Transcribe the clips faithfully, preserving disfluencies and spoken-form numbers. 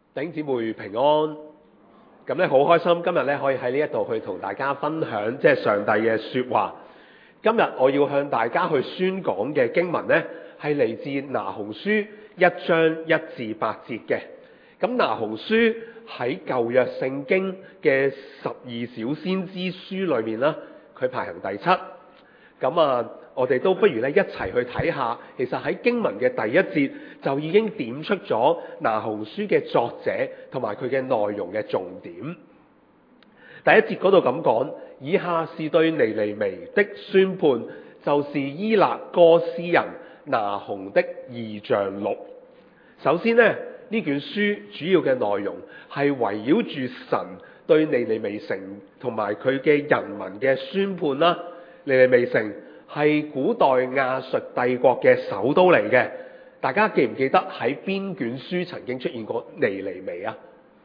弟兄姊妹平安，咁咧好開心，今日咧可以喺呢一度去同大家分享即係上帝嘅說話。今日我要向大家去宣講嘅經文呢，係嚟自拿鴻書一章一至八節嘅。咁拿鴻書喺舊約聖經嘅十二小先知書裏面啦，佢排行第七。咁啊，我哋都不如咧一齊去睇下，其實喺經文嘅第一節就已經點出咗拿鴻書嘅作者同埋佢嘅內容嘅重點。第一節嗰度咁講，以下是對尼尼微的宣判，就是伊勒哥斯人拿鴻的異象錄。首先呢，呢卷書主要嘅內容係圍繞住神對尼尼微城同埋佢嘅人民嘅宣判啦。尼尼微城係古代亞述帝國嘅首都嚟嘅，大家記唔記得喺邊卷書曾經出現過尼尼微啊？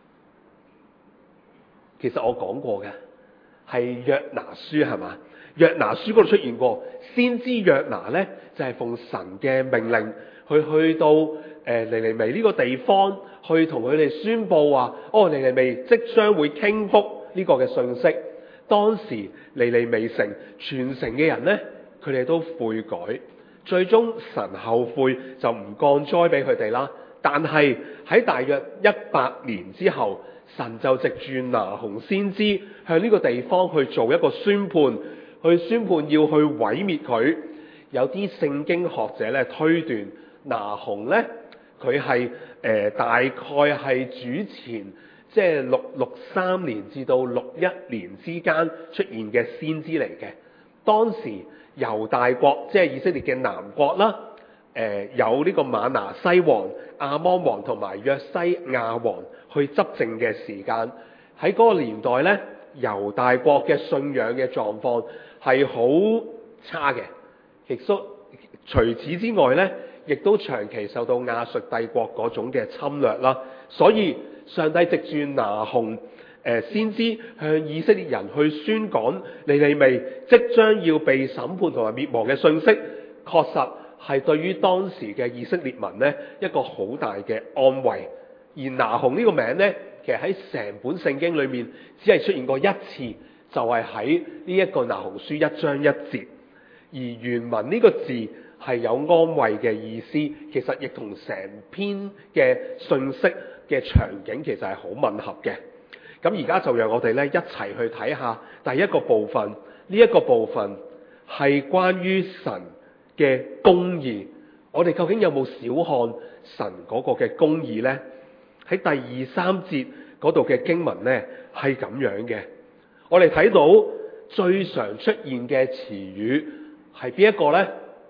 其實我講過嘅係約拿書係嘛？約拿書嗰度出現過，先知約拿呢，就係、是、奉神嘅命令去去到誒、呃、尼尼微呢個地方，去同佢哋宣佈話：哦，尼尼微即將會傾覆呢個嘅信息。當時尼尼微城全城嘅人呢，佢哋都悔改，最終神後悔就唔降災俾佢哋啦。但係喺大約一百年之後，神就藉住拿鴻先知向呢個地方去做一個宣判，去宣判要去毀滅佢。有啲聖經學者咧推斷拿鴻咧，佢係誒大概係主前即係六六三年至到六一年之間出現嘅先知嚟嘅。當時猶大國即係以色列嘅南國啦，誒、呃、有呢個瑪拿西王、亞芒王同埋約西亞王去執政嘅時間。喺嗰個年代咧，猶大國嘅信仰嘅狀況係好差嘅。亦都除此之外咧，亦都長期受到亞述帝國嗰種嘅侵略啦。所以上帝藉住拿鴻誒先知向以色列人去宣講尼尼微即將要被審判同埋滅亡嘅信息，確實係對於當時嘅以色列民呢一個好大嘅安慰。而拿鴻呢個名呢，其實喺成本聖經裏面只係出現過一次，就係喺呢一個拿鴻書一章一節。而原文呢個字係有安慰嘅意思，其實亦同成篇嘅信息嘅場景其實係好吻合嘅。咁而家就讓我哋咧一齊去睇下第一個部分。呢、這、一個部分係關於神嘅公義。我哋究竟有冇小看神嗰個嘅公義呢？喺第二三節嗰度嘅經文呢係咁樣嘅。我哋睇到最常出現嘅詞語係邊一個呢？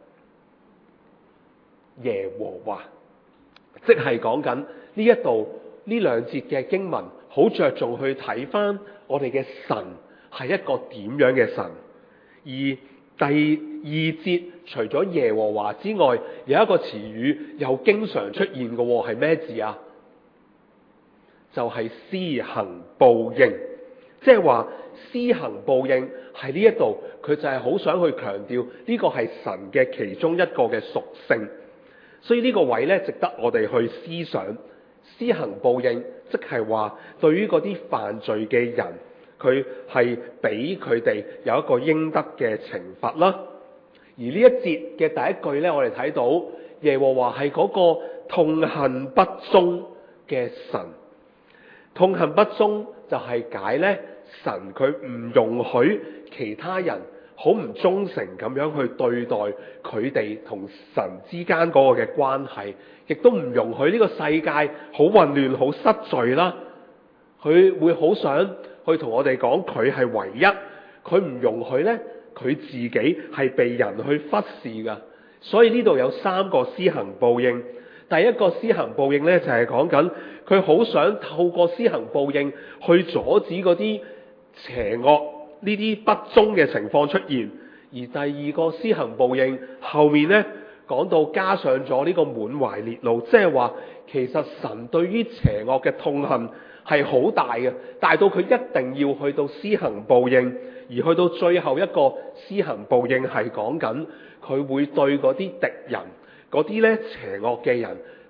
耶和華，即係講緊呢一度呢兩節嘅經文，好着重去睇翻我哋嘅神係一個點樣嘅神。而第二節除咗耶和華之外，有一個詞語又經常出現嘅，係咩字啊？就係、是、施行報應。即係話施行報應係呢一度，佢就係好想去強調呢個係神嘅其中一個嘅屬性。所以呢個位咧，值得我哋去思想。施行報應，即係話對於嗰啲犯罪嘅人，佢係俾佢哋有一個應得嘅懲罰啦。而呢一節嘅第一句咧，我哋睇到耶和華係嗰個痛恨不忠嘅神。痛恨不忠就係解咧，神佢唔容許其他人好唔忠誠咁樣去對待佢哋同神之間嗰個嘅關係，亦都唔容許呢個世界好混亂、好失序啦。佢會好想去同我哋講佢係唯一，佢唔容許呢，佢自己係被人去忽視噶。所以呢度有三個施行報應。第一個施行報應呢，就係講緊佢好想透過施行報應去阻止嗰啲邪惡呢啲不忠嘅情況出現。而第二個施行報應後面呢，講到加上咗呢個滿懷烈怒，即係話其實神對於邪惡嘅痛恨係好大嘅，大到佢一定要去到施行報應。而去到最後一個施行報應係講緊佢會對嗰啲敵人，嗰啲咧邪惡嘅人，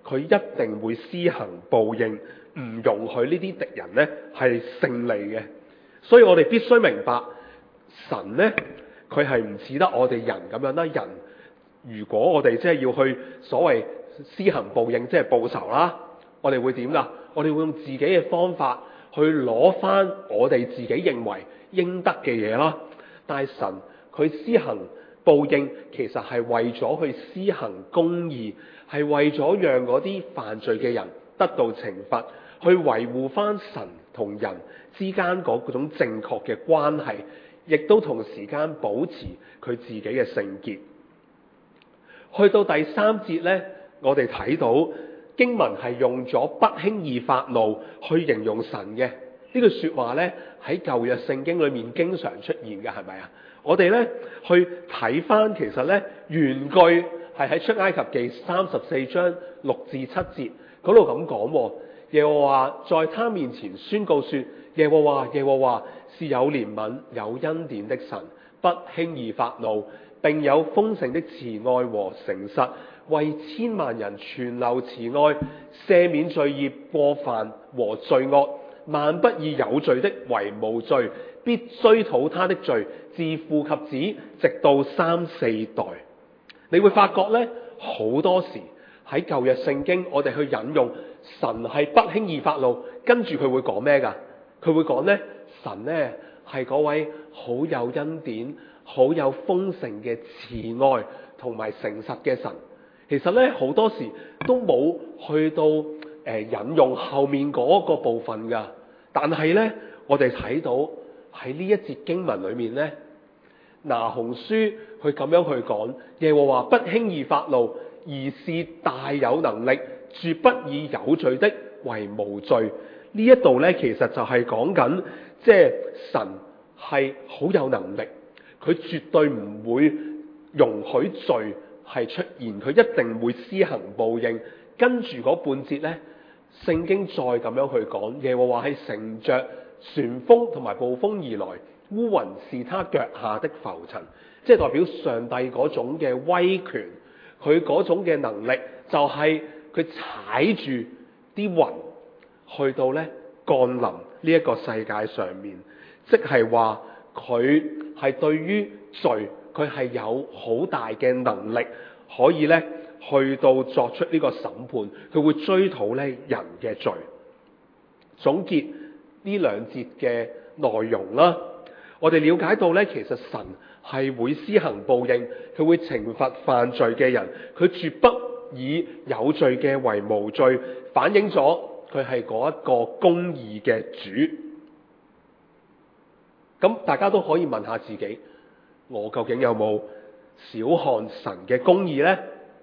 佢一定會施行報應，唔容許呢啲敵人呢係勝利嘅。所以我哋必須明白，神呢，佢係唔似得我哋人咁樣啦。人如果我哋即係要去所謂施行報應，即係報仇啦，我哋會點㗎？我哋會用自己嘅方法去攞翻我哋自己認為應得嘅嘢啦。但係神佢施行報應，其實係為咗去施行公義，係為咗讓嗰啲犯罪嘅人得到懲罰，去維護翻神同人之間嗰種正確嘅關係，亦都同時間保持佢自己嘅聖潔。去到第三節呢，我哋睇到經文係用咗不輕易發怒去形容神嘅。呢句說話呢，喺舊約聖經裏面經常出現嘅，係咪啊？我哋呢去睇翻，其實呢原句係喺出埃及記三十四章六至七節嗰度咁講。耶和華在他面前宣告說：耶和華耶和華是有憐憫有恩典的神，不輕易發怒，並有豐盛的慈愛和誠實，為千萬人存留慈愛，赦免罪孽過犯和罪惡，萬不以有罪的為無罪，必追討他的罪，自父及子，直到三四代。你會發覺呢，好多時喺舊約聖經，我哋去引用神係不輕易發怒，跟住佢會講咩㗎？佢會講呢，神呢係嗰位好有恩典、好有豐盛嘅慈愛同埋誠實嘅神。其實呢，好多時都冇去到誒、呃、引用後面嗰個部分㗎。但係呢，我哋睇到喺呢一節經文裏面呢，拿鴻書佢咁樣去講，耶和華不輕易發怒，而是大有能力，絕不以有罪的為無罪。呢一度呢，其實就係講緊，即係神係好有能力，佢絕對唔會容許罪係出現，佢一定會施行報應。跟住嗰半節呢，聖經再咁樣去講，耶和華係乘着旋風同埋暴風而來，烏雲是他腳下的浮塵，即係代表上帝嗰種嘅威權，佢嗰種嘅能力就係佢踩住啲雲去到咧降臨呢一個世界上面，即係話佢係對於罪佢係有好大嘅能力，可以咧去到作出呢個審判，佢會追討咧人嘅罪。總結呢兩節嘅內容啦，我哋了解到咧，其實神係會施行報應，佢會懲罰犯罪嘅人，佢絕不以有罪嘅為無罪，反映咗佢係嗰一個公義嘅主。咁大家都可以問下自己，我究竟有冇小看神嘅公義呢？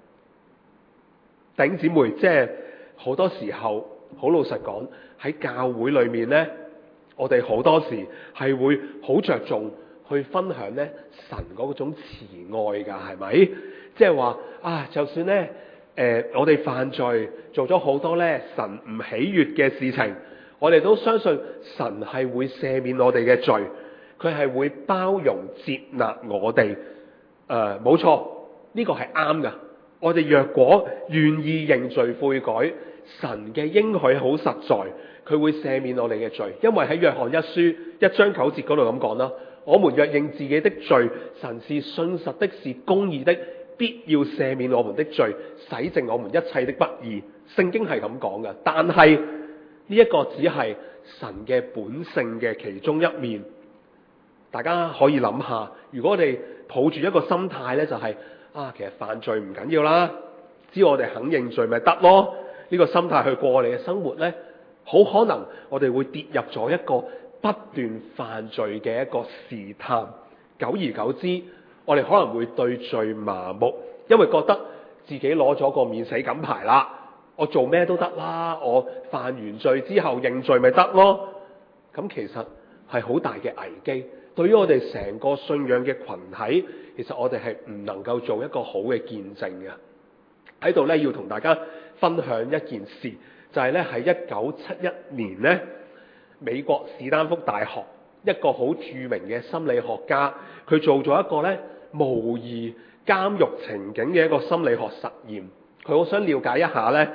弟兄姊妹，即係好多時候，好老實講，喺教會裏面呢，我哋好多時係會好着重去分享呢神嗰種慈愛噶，係咪？即係話啊，就算呢，誒、呃，我哋犯罪做咗好多呢神唔喜悅嘅事情，我哋都相信神係會赦免我哋嘅罪，佢係會包容接納我哋。誒、呃，冇錯，呢個係啱噶。我哋若果願意認罪悔改，神嘅應許好實在，佢會赦免我哋嘅罪。因為喺約翰一書一章九節嗰度咁講啦，我們若認自己的罪，神是信實的，是公義的，必要赦免我們的罪，洗淨我們一切的不義。聖經係咁講嘅，但係呢一個只係神嘅本性嘅其中一面。大家可以諗下，如果我哋抱住一個心態呢，就係、是、啊，其實犯罪唔緊要啦，只要我哋肯認罪咪得咯。呢、這個心態去過我哋嘅生活呢，好可能我哋會跌入咗一個不斷犯罪嘅一個試探。久而久之，我哋可能會對罪麻木，因為覺得自己攞咗個免死金牌啦，我做咩都得啦，我犯完罪之後認罪咪得咯。咁其實係好大嘅危機。對於我哋成個信仰嘅群體，其實我哋係唔能夠做一個好嘅見證嘅。喺度咧，要同大家分享一件事，就係咧喺一九七一年咧，美國史丹福大學一個好著名嘅心理學家，佢做咗一個咧模擬監獄情景嘅一個心理學實驗。佢好想了解一下咧，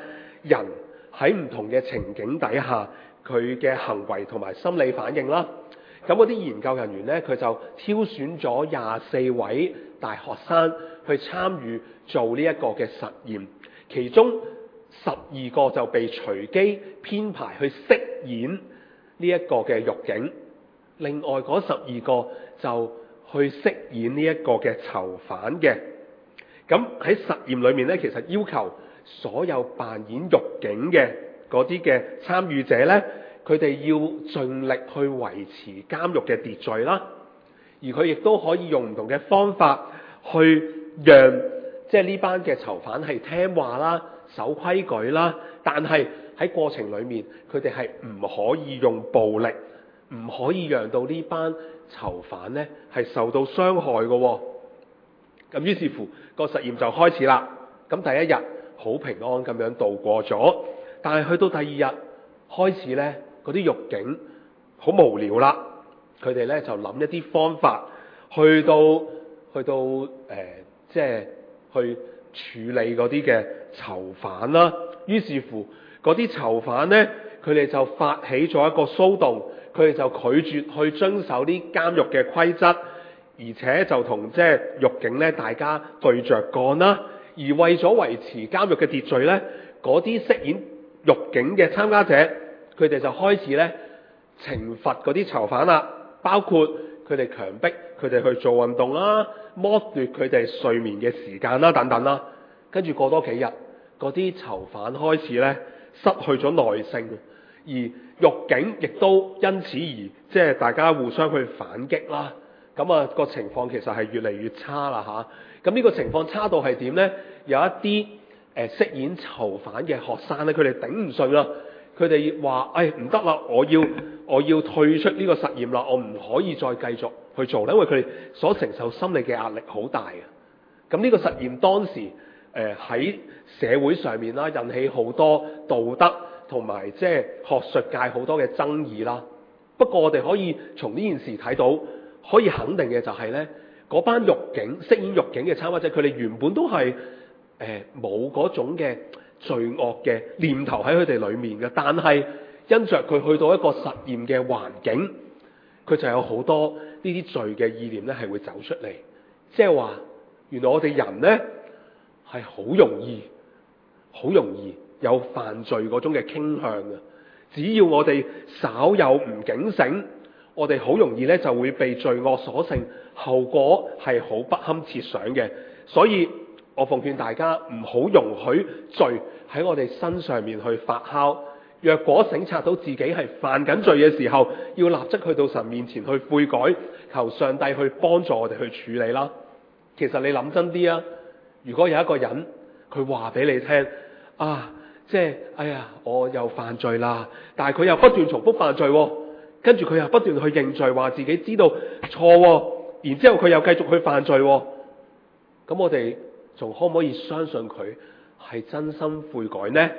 人喺唔同嘅情景底下佢嘅行為同埋心理反應啦。咁嗰啲研究人員呢，佢就挑選咗廿四位大學生去參與做呢一個嘅實驗，其中十二個就被隨機編排去飾演呢一個嘅獄警，另外嗰十二個就去飾演呢一個嘅囚犯嘅。咁喺實驗裏面呢，其實要求所有扮演獄警嘅嗰啲嘅參與者呢，佢哋要盡力去維持監獄嘅秩序啦，而佢亦都可以用唔同嘅方法去讓即係呢班嘅囚犯係聽話啦、守規矩啦，但係喺過程裡面佢哋係唔可以用暴力，唔可以讓到呢班囚犯呢係受到傷害嘅喎。咁於是乎個實驗就開始啦。咁第一日好平安咁樣度過咗，但係去到第二日開始呢，嗰啲獄警好無聊啦，佢哋呢就諗一啲方法去到去到誒、呃，即係去處理嗰啲嘅囚犯啦。於是乎嗰啲囚犯呢，佢哋就發起咗一個騷動，佢哋就拒絕去遵守啲監獄嘅規則，而且就同即係獄警呢大家對着幹啦。而為咗維持監獄嘅秩序呢，嗰啲飾演獄警嘅參加者，佢哋就開始呢懲罰嗰啲囚犯啦，包括佢哋強迫佢哋去做運動啦，剝奪佢哋睡眠嘅時間啦，等等啦。跟住過多幾日，嗰啲囚犯開始呢失去咗耐性，而獄警亦都因此而即係大家互相去反擊啦。咁啊個情況其實係越嚟越差啦嚇。咁呢個情況差到係點呢？有一啲誒飾演囚犯嘅學生咧，佢哋頂唔順啦，佢哋話：誒唔得啦，我要我要退出呢個實驗啦，我唔可以再繼續去做啦，因為佢哋所承受心理嘅壓力好大嘅。咁呢個實驗當時誒喺、呃、社會上面啦，引起好多道德同埋即係學術界好多嘅爭議啦。不過我哋可以從呢件事睇到，可以肯定嘅就係呢。嗰班獄警飾演獄警嘅參加者，佢哋原本都係誒冇嗰種嘅罪惡嘅念頭喺佢哋裡面嘅，但係因着佢去到一個實驗嘅環境，佢就有好多呢啲罪嘅意念咧係會走出嚟。即係話，原來我哋人呢係好容易、好容易有犯罪嗰種嘅傾向嘅。只要我哋稍有唔警醒，我哋好容易咧就會被罪惡所勝，後果係好不堪設想嘅。所以我奉勸大家唔好容許罪喺我哋身上面去發酵。若果省察到自己係犯緊罪嘅時候，要立即去到神面前去悔改，求上帝去幫助我哋去處理啦。其實你諗真啲啊，如果有一個人佢話俾你聽啊，即係哎呀我又犯罪啦，但係佢又不斷重複犯罪喎，跟住佢又不斷去認罪，話自己知道錯喎，然之後佢又繼續去犯罪喎，咁我哋仲可唔可以相信佢係真心悔改呢？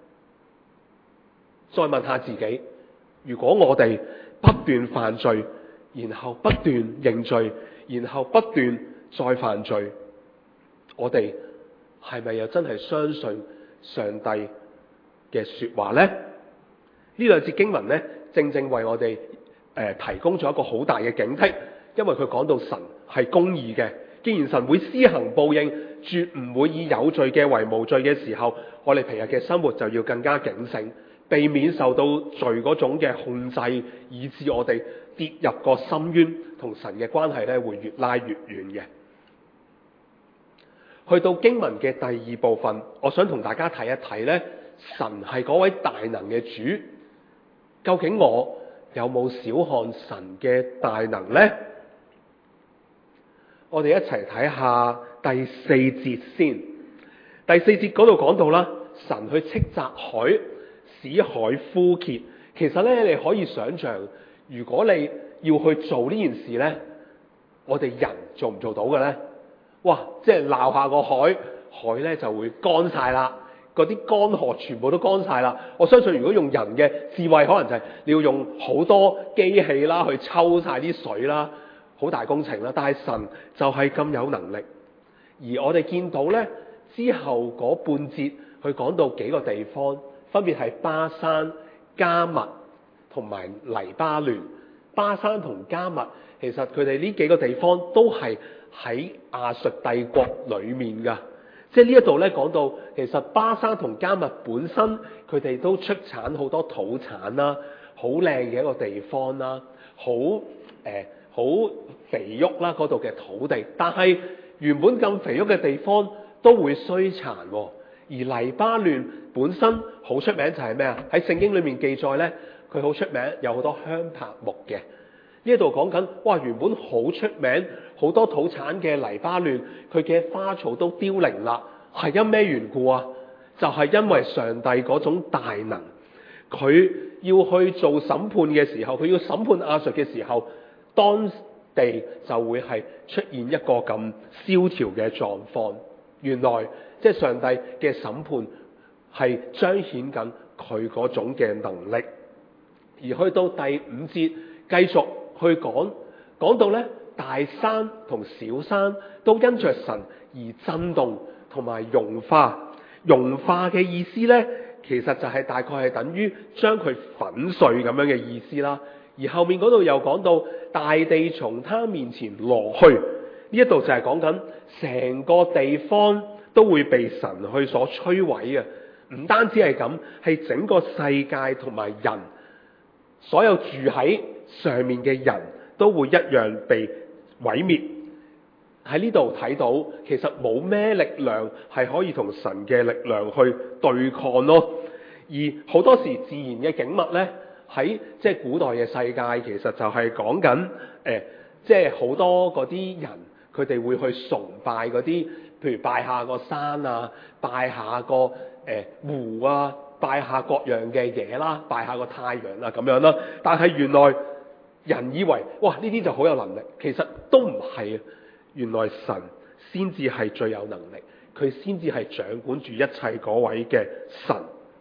再問下自己，如果我哋不斷犯罪，然後不斷認罪，然後不斷再犯罪，我哋係咪又真係相信上帝嘅說話呢？呢兩節經文呢，正正為我哋誒、呃、提供咗一個好大嘅警惕，因為佢講到神係公義嘅，既然神會施行報應，絕唔會以有罪嘅為無罪嘅時候，我哋平日嘅生活就要更加警醒，避免受到罪嗰種嘅控制，以致我哋跌入個深淵，同神嘅關係咧會越拉越遠嘅。去到經文嘅第二部分，我想同大家睇一睇咧，神係嗰位大能嘅主，究竟我有冇小看神嘅大能呢？我哋一齊睇下第四節先。第四節嗰度講到啦，神去斥責海，使海枯竭。其實咧，你可以想象，如果你要去做呢件事咧，我哋人做唔做到嘅咧？哇！即係鬧下個海，海咧就會乾晒啦，嗰啲乾河全部都乾晒啦。我相信如果用人嘅智慧，可能就係你要用好多機器啦，去抽晒啲水啦，好大工程啦。但係神就係咁有能力，而我哋見到咧之後嗰半節佢講到幾個地方，分別係巴珊、迦密同埋黎巴嫩。巴珊同迦密其實佢哋呢幾個地方都係喺亞述帝國裡面㗎。即係呢一度咧講到，其實巴珊同迦密本身佢哋都出產好多土產啦，好靚嘅一個地方啦，好誒好肥沃啦嗰度嘅土地。但係原本咁肥沃嘅地方都會衰殘喎。而黎巴嫩本身好出名就係咩啊？喺聖經裏面記載咧，佢好出名有好多香柏木嘅。呢度講緊，哇！原本好出名好多土產嘅黎巴嫩，佢嘅花草都凋零啦，係因咩緣故啊？就係、是、因為上帝嗰種大能，佢要去做審判嘅時候，佢要審判亞述嘅時候，當地就會係出現一個咁蕭條嘅狀況。原來即係上帝嘅審判係彰顯緊佢嗰種嘅能力。而去到第五節繼續去講，講到咧大山同小山都因着神而震動同埋融化。融化嘅意思咧，其實就係大概係等於將佢粉碎咁樣嘅意思啦。而後面嗰度又講到大地從他面前挪去，呢一度就係講緊成個地方都會被神去所摧毀嘅。唔單止係咁，係整個世界同埋人，所有住喺上面嘅人都會一樣被毀滅。喺呢度睇到，其實冇咩力量係可以同神嘅力量去對抗咯。而好多時自然嘅景物呢，喺即係古代嘅世界，其實就係講緊誒，即係好多嗰啲人，佢哋會去崇拜嗰啲，譬如拜下個山啊，拜下個誒、呃、湖啊，拜下各樣嘅嘢啦，拜下個太陽啊咁樣啦。但係原來人以為哇呢啲就好有能力，其實都唔係啊。原來神先至係最有能力，佢先至係掌管住一切嗰位嘅神。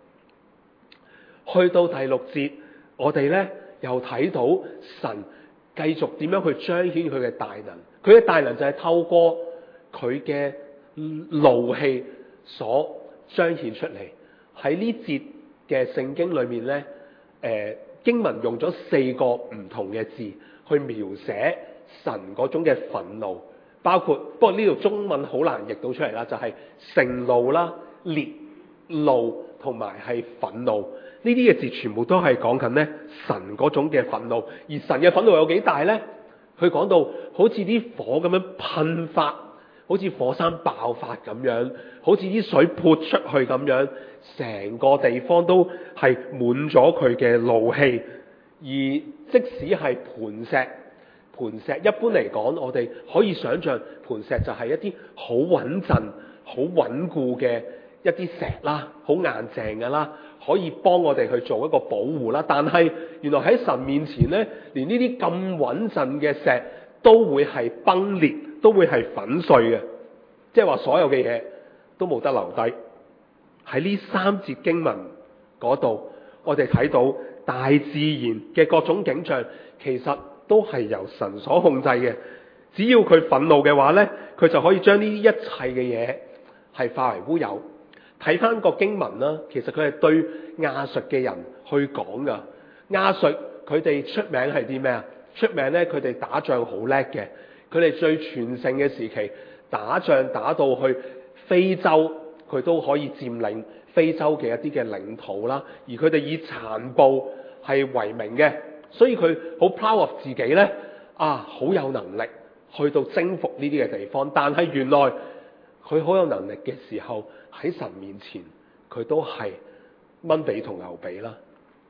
去到第六節，我哋呢又睇到神繼續點樣去彰顯佢嘅大能。佢嘅大能就係透過佢嘅怒氣所彰顯出嚟。喺呢節嘅聖經裏面呢，誒、呃、經文用咗四個唔同嘅字去描寫神嗰種嘅憤怒。包括，不過呢度中文好難譯到出嚟啦，就係、是、盛怒啦、烈怒同埋係憤怒。呢啲嘅字全部都係講緊咧神嗰種嘅憤怒。而神嘅憤怒有幾大呢？佢講到好似啲火咁樣噴發，好似火山爆發咁樣，好似啲水潑出去咁樣，成個地方都係滿咗佢嘅怒氣。而即使係磐石。磐石一般嚟講，我哋可以想象磐石就係一啲好穩陣、好穩固嘅一啲石啦，好硬淨嘅啦，可以幫我哋去做一個保護啦。但係原來喺神面前呢，連呢啲咁穩陣嘅石都會係崩裂，都會係粉碎嘅，即係話所有嘅嘢都冇得留低。喺呢三節經文嗰度，我哋睇到大自然嘅各種景象，其實都係由神所控制嘅。只要佢憤怒嘅話呢，佢就可以將呢啲一切嘅嘢係化為烏有。睇翻個經文啦，其實佢係對亞述嘅人去講噶。亞述佢哋出名係啲咩啊？出名呢，佢哋打仗好叻嘅。佢哋最全盛嘅時期，打仗打到去非洲，佢都可以佔領非洲嘅一啲嘅領土啦。而佢哋以殘暴係為名嘅。所以佢好 proud of 自己呢，啊，好有能力去到征服呢啲嘅地方。但係原來佢好有能力嘅時候，喺神面前佢都係蚊髀同牛髀啦。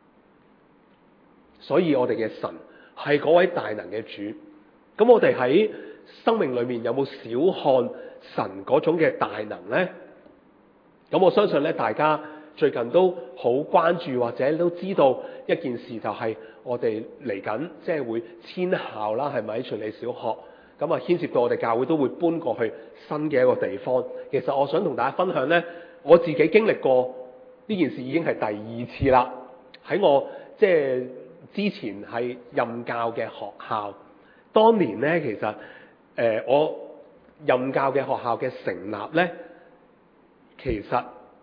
所以我哋嘅神係嗰位大能嘅主。咁我哋喺生命裏面有冇小看神嗰種嘅大能呢？咁我相信咧，大家最近都好關注或者都知道一件事，就係我哋嚟緊即係會遷校啦，係咪？循利小學咁啊，牽涉到我哋教會都會搬過去新嘅一個地方。其實我想同大家分享呢，我自己經歷過呢件事已經係第二次啦。喺我即係之前係任教嘅學校，當年呢，其實誒、呃、我任教嘅學校嘅成立呢，其實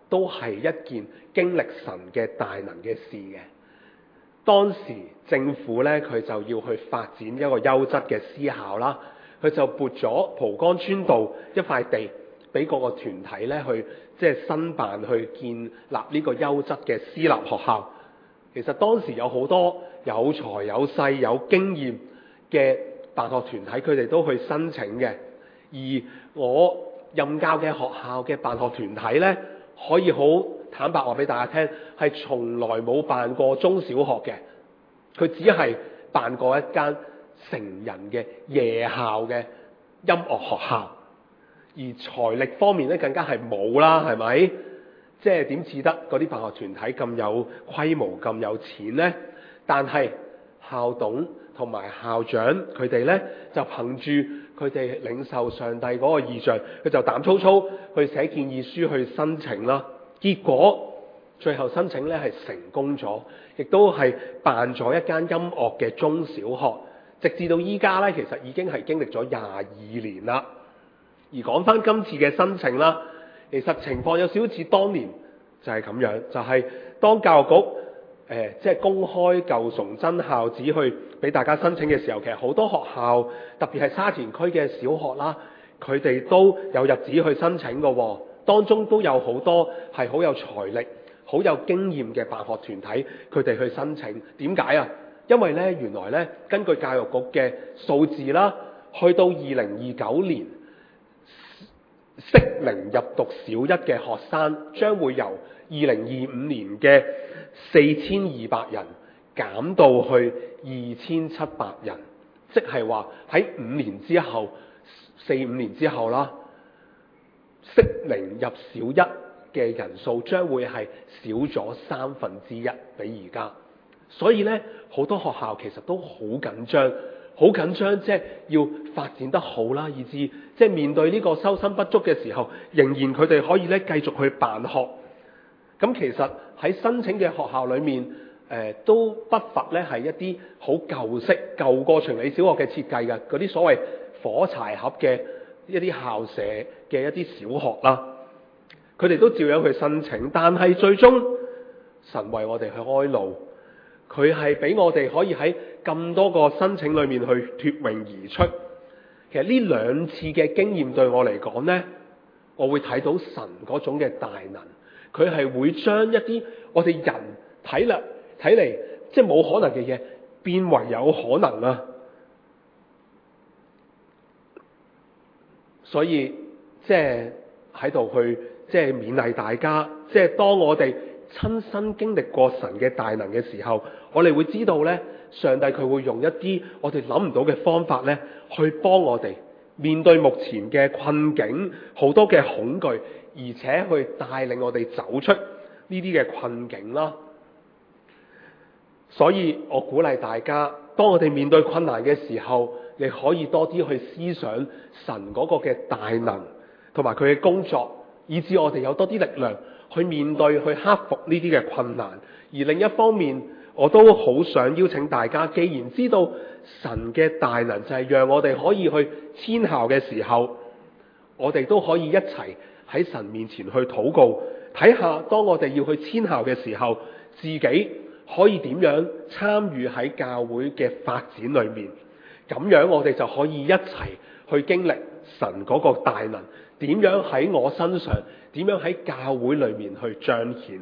都係一件經歷神嘅大能嘅事嘅。當時政府咧，佢就要去發展一個優質嘅私校啦，佢就撥咗蒲崗村道一塊地俾各個團體咧去即係申辦去建立呢個優質嘅私立學校。其實當時有好多有財有勢有經驗嘅辦學團體，佢哋都去申請嘅。而我任教嘅學校嘅辦學團體呢，可以好坦白話俾大家聽，係從來冇辦過中小學嘅，佢只係辦過一間成人嘅夜校嘅音樂學校。而財力方面咧，更加係冇啦，係咪？即係點似得嗰啲辦學團體咁有規模、咁有錢呢？但係校董同埋校長佢哋呢，就憑住佢哋領受上帝嗰個異象，佢就膽粗粗去寫建議書去申請啦。結果最後申請呢係成功咗，亦都係辦咗一間音樂嘅中小學，直至到依家呢，其實已經係經歷咗廿二年啦。而講翻今次嘅申請啦，其實情況有少少似當年就係咁樣，就係、是、當教育局誒、呃、即係公開舊崇真校址去俾大家申請嘅時候，其實好多學校，特別係沙田區嘅小學啦，佢哋都有入紙去申請嘅喎，當中都有好多係好有財力、好有經驗嘅辦學團體，佢哋去申請。點解啊？因為咧，原來咧，根據教育局嘅數字啦，去到二零二九年，適齡入讀小一嘅學生將會由二零二五年嘅四千二百人減到去二千七百人，即係話喺五年之後，四五年之後啦，適齡入小一嘅人數將會係少咗三分之一比而家。所以咧，好多學校其實都好緊張。好緊張，即係要發展得好啦，以至即係面對呢個收生不足嘅時候，仍然佢哋可以咧繼續去辦學。咁其實喺申請嘅學校裏面，誒、呃、都不乏咧係一啲好舊式、舊過循理小學嘅設計嘅嗰啲所謂火柴盒嘅一啲校舍嘅一啲小學啦。佢哋都照樣去申請，但係最終神為我哋去開路。佢係俾我哋可以喺咁多個申請裏面去脫穎而出。其實呢兩次嘅經驗對我嚟講呢，我會睇到神嗰種嘅大能。佢係會將一啲我哋人睇嚟睇嚟即係冇可能嘅嘢變為有可能啊！所以即係喺度去即係勉勵大家，即係當我哋親身經歷過神嘅大能嘅時候，我哋會知道呢，上帝佢會用一啲我哋諗唔到嘅方法呢，去幫我哋面對目前嘅困境，好多嘅恐懼，而且去帶領我哋走出呢啲嘅困境啦。所以我鼓勵大家，當我哋面對困難嘅時候，你可以多啲去思想神嗰個嘅大能同埋佢嘅工作，以致我哋有多啲力量去面對、去克服呢啲嘅困難。而另一方面，我都好想邀請大家，既然知道神嘅大能就係讓我哋可以去遷校嘅時候，我哋都可以一齊喺神面前去禱告，睇下當我哋要去遷校嘅時候，自己可以點樣參與喺教會嘅發展裏面。咁樣我哋就可以一齊去經歷神嗰個大能，點樣喺我身上，點樣喺教會裏面去彰顯。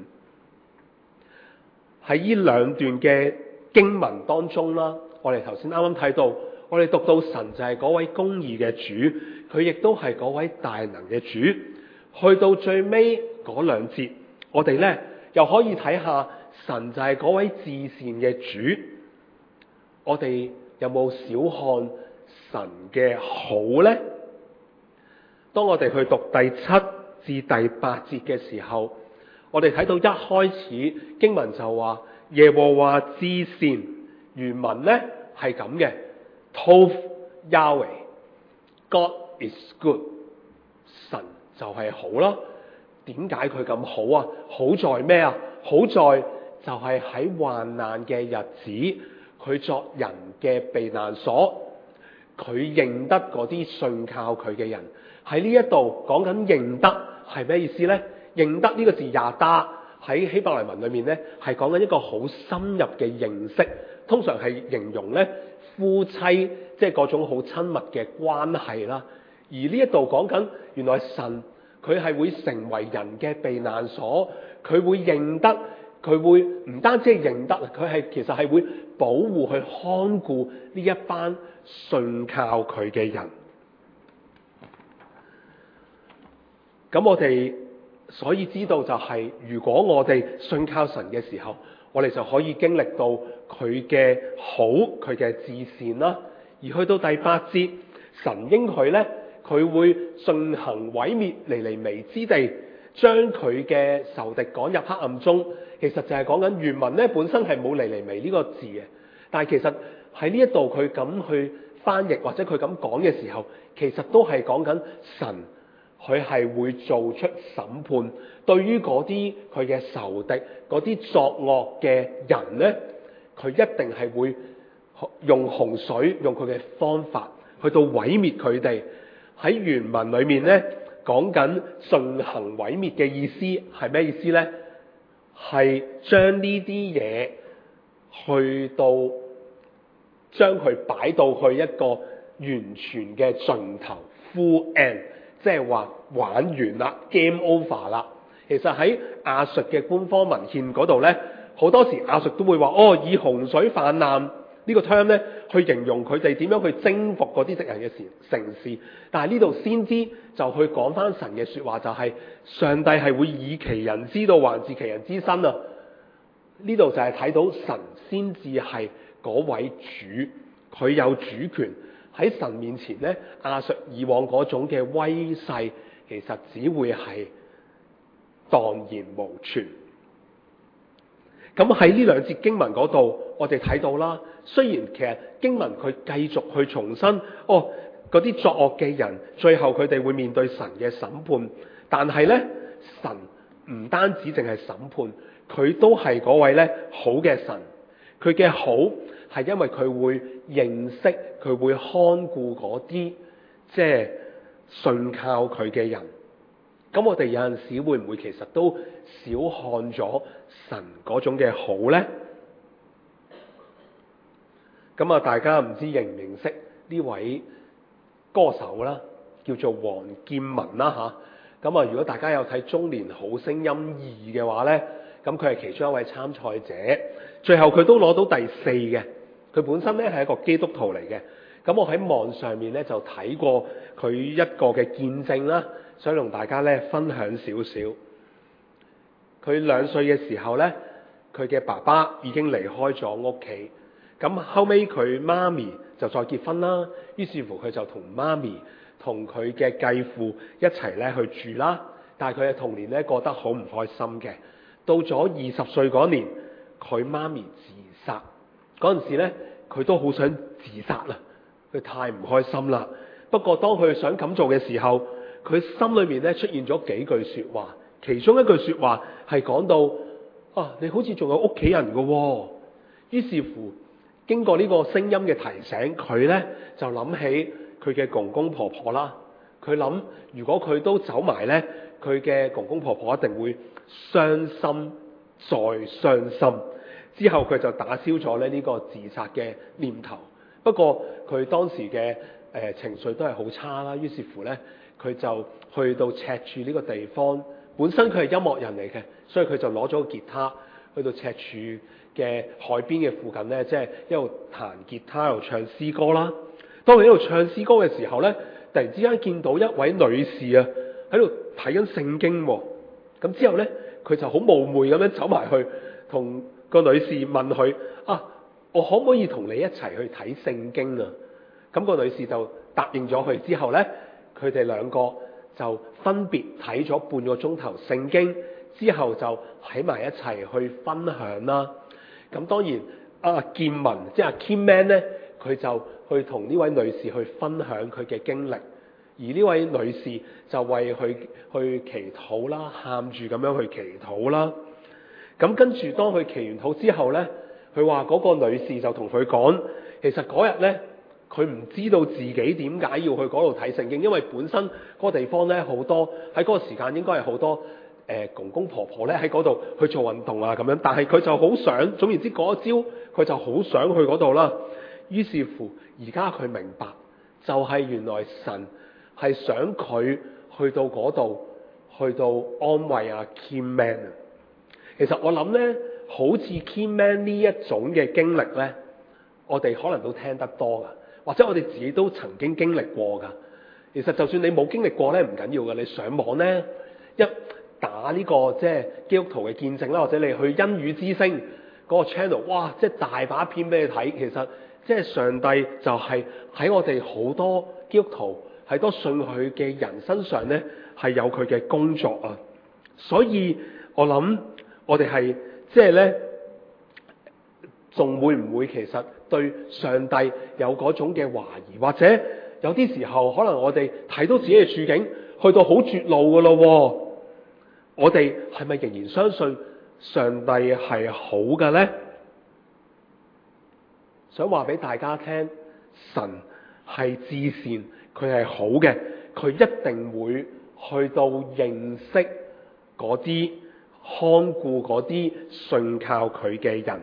喺呢兩段嘅經文當中啦，我哋頭先啱啱睇到，我哋讀到神就係嗰位公義嘅主，佢亦都係嗰位大能嘅主。去到最尾嗰兩節，我哋呢又可以睇下神就係嗰位至善嘅主。我哋有冇小看神嘅好呢？當我哋去讀第七至第八節嘅時候，我哋睇到一開始經文就話耶和華至善，原文呢係咁嘅 Tov Yahweh God is good， 神就係好啦。點解佢咁好啊？好在咩啊？好在就係喺患難嘅日子，佢作人嘅避難所，佢認得嗰啲信靠佢嘅人。喺呢一度講緊認得係咩意思呢？ 認得呢個字亞達喺希伯來文裏面咧，係講緊一個好深入嘅認識，通常係形容咧夫妻即係嗰種好親密嘅關係啦。而呢一度講緊原來神佢係會成為人嘅避難所，佢會認得，佢會唔單止係認得，佢係其實係會保護去看顧呢一班信靠佢嘅人。咁我哋所以知道就係，如果我哋信靠神嘅時候，我哋就可以經歷到佢嘅好，佢嘅至善啦。而去到第八節，神應許呢，佢會進行毀滅尼尼微之地，將佢嘅仇敵趕入黑暗中。其實就係講緊原文呢本身係冇尼尼微呢個字嘅，但係其實喺呢一度佢咁去翻譯或者佢咁講嘅時候，其實都係講緊神。佢係會做出審判，對於嗰啲佢嘅仇敵、嗰啲作惡嘅人呢，佢一定係會用洪水、用佢嘅方法去到毀滅佢哋。喺原文裏面呢，講緊進行毀滅嘅意思係咩意思呢？係將呢啲嘢去到將佢擺到去一個完全嘅盡頭 full end。即係話玩完啦 ，game over 啦。其實喺亞述嘅官方文獻嗰度呢，好多時亞述都會話：哦，以洪水泛濫呢個 term 呢，去形容佢哋點樣去征服嗰啲敵人嘅城市。但係呢度先知就去講翻神嘅説話，就係、是、上帝係會以其人之道還治其人之身啊！呢度就係睇到神先至係嗰位主，佢有主權。喺神面前咧，亞述以往嗰種嘅威勢，其實只會係蕩然無存。咁喺呢兩節經文嗰度，我哋睇到啦。雖然其實經文佢繼續去重申，哦，嗰啲作惡嘅人，最後佢哋會面對神嘅審判。但係咧，神唔單止淨係審判，佢都係嗰位咧好嘅神。佢嘅好係因為佢會認識，佢會看顧嗰啲即係信靠佢嘅人。咁我哋有陣時會唔會其實都小看咗神嗰種嘅好呢？咁啊，大家唔知認唔認識呢位歌手啦，叫做黃建文啦吓。咁啊，如果大家有睇《中年好聲音二》嘅話呢，咁佢係其中一位參賽者，最後佢都攞到第四嘅。佢本身咧係一個基督徒嚟嘅。咁我喺網上面咧就睇過佢一個嘅見證啦，想同大家咧分享少少。佢兩歲嘅時候咧，佢嘅爸爸已經離開咗屋企，咁後尾佢媽咪就再結婚啦，於是乎佢就同媽咪同佢嘅繼父一齊咧去住啦。但係佢嘅童年咧過得好唔開心嘅。到咗二十歲嗰年，佢媽咪自殺嗰陣時咧，佢都好想自殺啦，佢太唔開心啦。不過當佢想咁做嘅時候，佢心裏面咧出現咗幾句說話，其中一句說話係講到啊，你好似仲有屋企人㗎喎。於是乎經過呢個聲音嘅提醒，佢咧就諗起佢嘅公公婆婆啦。佢諗如果佢都走埋咧，佢嘅公公婆婆一定會傷心再傷心。之後佢就打消咗咧呢個自殺嘅念頭。不過佢當時嘅誒、呃、情緒都係好差啦。於是乎咧，佢就去到赤柱呢個地方。本身佢係音樂人嚟嘅，所以佢就攞咗個吉他去到赤柱嘅海邊嘅附近咧，即係一路彈吉他又唱詩歌啦。當佢喺度唱詩歌嘅時候咧，突然之間見到一位女士啊喺度睇緊聖經喎。咁之後咧，佢就好冒昧咁樣走埋去，同個女士問佢：啊，我可唔可以同你一齊去睇聖經啊？咁個女士就答應咗佢。之後咧，佢哋兩個就分別睇咗半個鐘頭聖經，之後就喺埋一齊去分享啦。咁當然，阿建文即係阿 Kim Man 咧，佢就去同呢位女士去分享佢嘅經歷。而呢位女士就為佢去祈禱啦，喊住咁樣去祈禱啦。咁跟住當佢祈完禱之後呢，佢話嗰個女士就同佢講，其實嗰日呢，佢唔知道自己點解要去嗰度睇聖經，因為本身嗰個地方呢，好多喺嗰個時間應該係好多誒公公婆婆咧喺嗰度去做運動啊咁樣，但係佢就好想，總言之嗰一朝佢就好想去嗰度啦。於是乎，而家佢明白，就係原來神係想佢去到嗰度，去到安慰啊 Kim Man 啊。其實我諗咧，好似 Kim Man 呢一種嘅經歷咧，我哋可能都聽得多噶，或者我哋自己都曾經經歷過噶。其實就算你冇經歷過咧，唔緊要噶，你上網咧一打呢個即係基督徒嘅見證啦，或者你去恩語之聲嗰個 channel， 哇！即係大把片俾你睇。其實即係上帝就係喺我哋好多基督徒喺多信佢嘅人身上咧，係有佢嘅工作啊。所以我諗我哋係即係咧，仲會唔會其實對上帝有嗰種嘅懷疑，或者有啲時候可能我哋睇到自己嘅處境去到好絕路噶咯，我哋係咪仍然相信上帝係好嘅呢？想話俾大家聽，神係至善，佢係好嘅，佢一定會去到認識嗰啲看顧嗰啲信靠佢嘅人。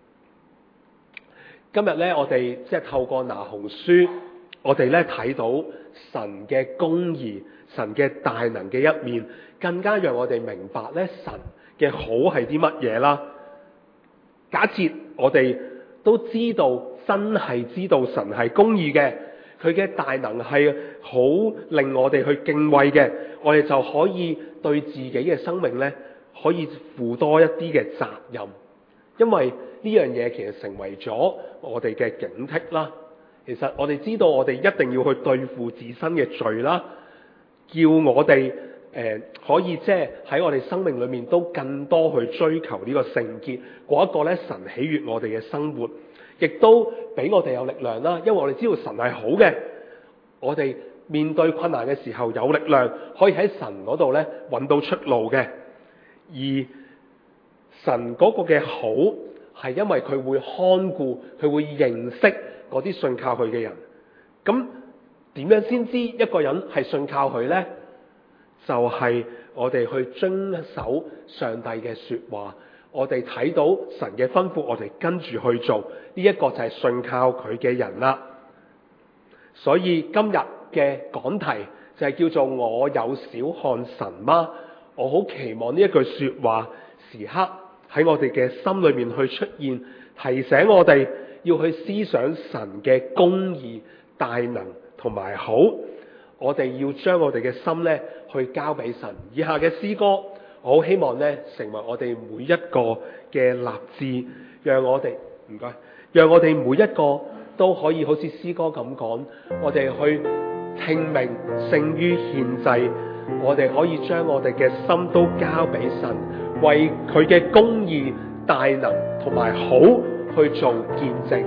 今日咧，我哋即係透過拿鴻書，我哋咧睇到神嘅公義、神嘅大能嘅一面，更加讓我哋明白咧神嘅好係啲乜嘢啦。假設我哋都知道，真係知道神係公義嘅，佢嘅大能係好令我哋去敬畏嘅，我哋就可以對自己嘅生命咧，可以負多一啲嘅責任。因為呢樣嘢其實成為咗我哋嘅警惕啦。其實我哋知道我哋一定要去對付自身嘅罪啦，叫我哋誒、呃、可以即係喺我哋生命裏面都更多去追求呢個聖潔，過一個咧神喜悅我哋嘅生活，亦都俾我哋有力量啦。因為我哋知道神係好嘅，我哋面對困難嘅時候有力量，可以喺神嗰度咧揾到出路嘅。而神嗰個嘅好係因為佢會看顧，佢會認識嗰啲信靠佢嘅人。咁點樣先知一個人係信靠佢呢？就係、是、我哋去遵守上帝嘅說話，我哋睇到神嘅吩咐，我哋跟住去做，呢、這、一個就係信靠佢嘅人啦。所以今日嘅講題就係叫做我有小看神嗎？我好期望呢一句說話時刻喺我哋嘅心裏面去出現，提醒我哋要去思想神嘅公義、大能同埋好。我哋要將我哋嘅心咧去交俾神。以下嘅詩歌，我好希望咧成為我哋每一個嘅立志，讓我哋唔該，讓我哋每一個都可以好似詩歌咁講，我哋去聽命勝於獻祭，我哋可以將我哋嘅心都交俾神，為佢嘅公義、大能同埋好去做見證。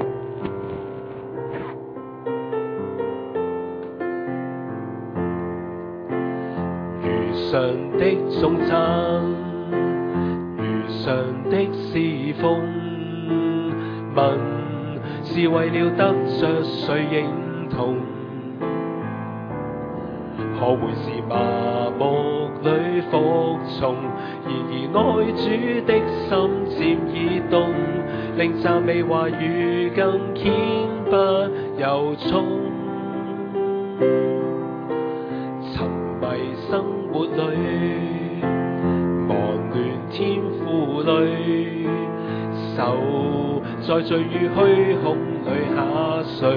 如上的頌讚，如上的侍奉，問是為了得着誰認同？可會是麻木裏服從？然而愛主的心漸已動，令讚美話語更顯不由衷。沉迷生活裏，忙亂天賦裏，手在罪與虛空裏下垂，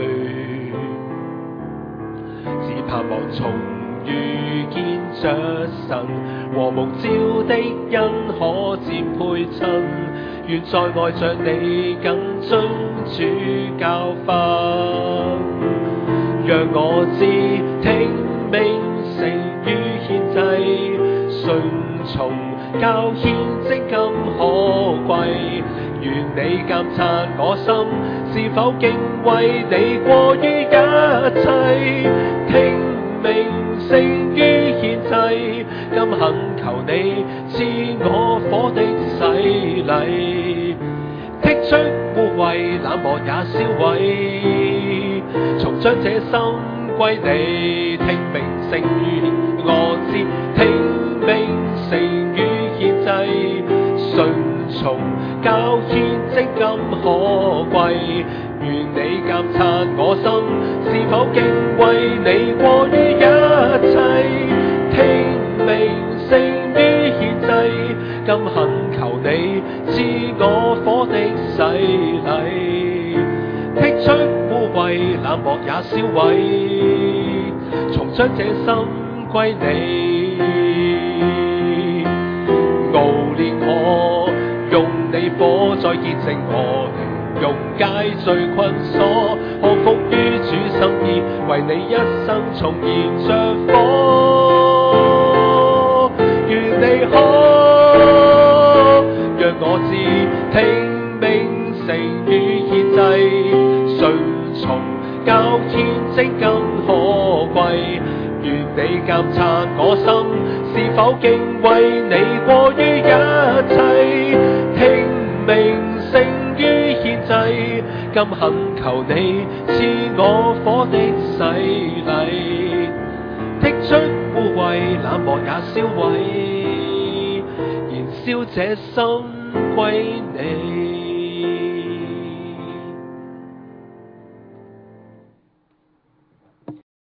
只盼望從遇見着神和蒙召的恩可漸配襯，願在愛着你更遵主教訓，讓我知聽命勝於獻祭，順從較獻精更可貴，願你監察我心是否敬畏你過於一切，聽命勝於獻祭，今懇求你賜我火的洗禮，剔出污穢冷漠也銷毀，重將這心歸你，聽命勝於我知，聽命勝於制，順從較獻精金可貴。願你監察我心，是否敬畏你過於一切？聽命勝於獻祭，今懇求你賜我火的洗禮，剔出污穢，冷漠也銷毀，重將這心歸你。熬煉我，用你火再見證我，用解罪困鎖，降服於主心意，為你一生重燃着火。願你可讓我知聽命勝於獻祭，順從較獻精金可貴。願你監察我心，是否敬畏你過於一切？聽命勝於獻祭，今懇求你賜我火的洗禮，剔出污穢，冷漠也銷毀，燃燒這心歸你。